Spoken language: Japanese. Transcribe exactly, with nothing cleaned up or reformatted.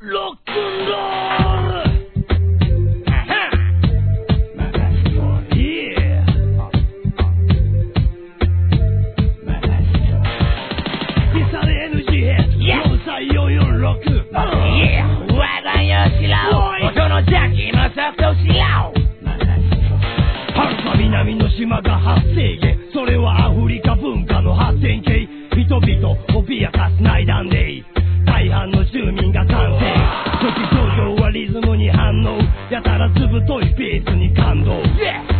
ロックンロールよんよんろく Yeah ワゴンよしろ音のジャッキーのソフトしろはるか南の島が発生源それはアフリカ文化の発展系人々脅かす内乱で大半の住民が賛成初期症状はリズムに反応やたらずぶといベースに感動、yeah